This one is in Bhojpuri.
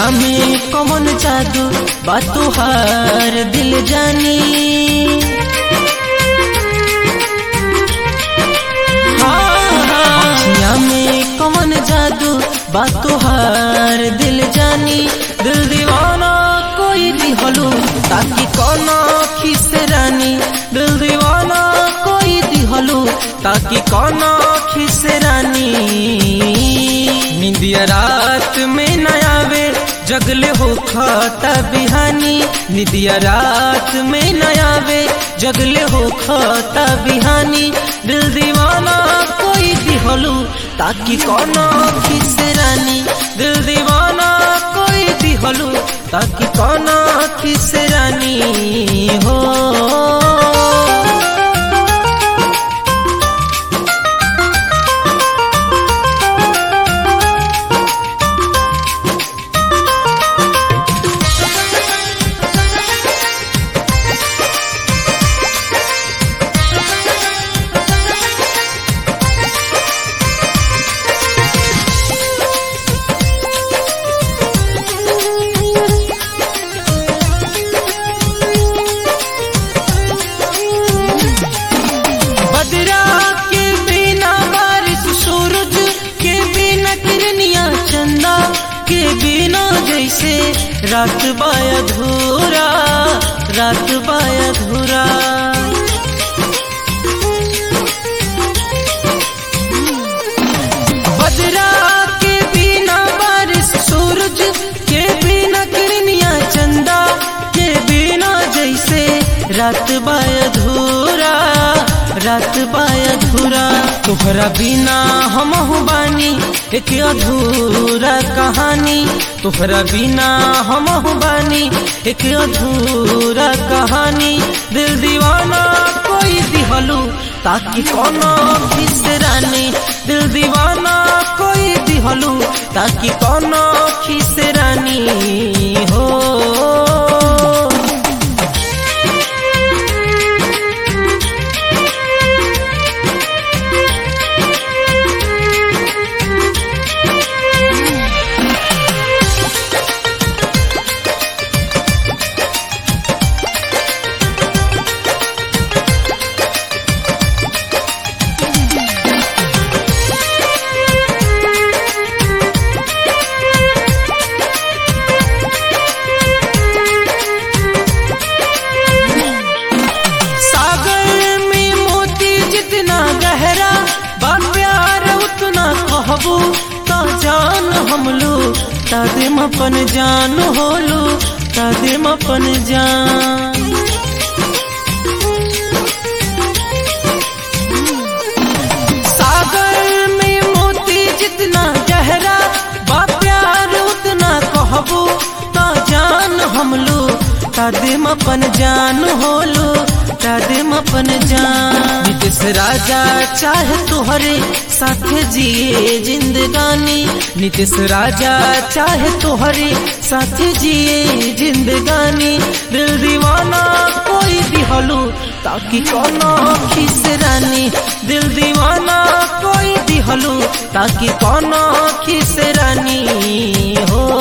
अखियां में कौन जादू बा तोहार दिल जानी। अखियां में कौन जादू बा तोहार दिल जानी। दिल दीवाना कोई दिहलू ताकि कोनो खिसरानी। दिल दीवाना कोई दिहलू ताकि कोनो खिसरानी। निंदिया रात में न आवे जगले हो खाता बिहानी। निंदिया रात में न आवे जगले हो खाता बिहानी। दिल दीवाना कोई दिहलू ताकि कोनो खिसरानी। दिल दीवाना कोई दिहलू ताकि कोनो खिसरानी हो। के बिना जैसे रात बाया धूरा, रात बाया धूरा। बदरा के बिना बारिश सूरज के बिना किरनिया चंदा के बिना जैसे रात बाया धूरा, रात बाया धूरा। तोहरा बिना हमहु बानी एक अधूरा कहानी। तोहरा बिना हमहु बानी एक अधूरा कहानी। दिल दीवाना कोई दिहलू ताकि कोनो खिसरानी। दिल दीवाना कोई दिहलू ताकि कोनो खिसरानी हो। तो जान हमलू तादिम अपन जान होलू, तादिम अपन जान। सागर में मोती जितना गहरा बा प्यार उतना कहबू तो जान हमलू तादिम अपन जान होलू, तादिम अपन जान। नीतीश राजा चाहे तुहरे साथे जिए जिंदगानी। नीतीश राजा चाहे तुहरे साथे जिए जिंदगानी। दिल दीवाना कोई दिहलू ताकि कोनो खिसरानी। दिल दीवाना कोई दिहलू ताकि कोनो खिसरानी हो।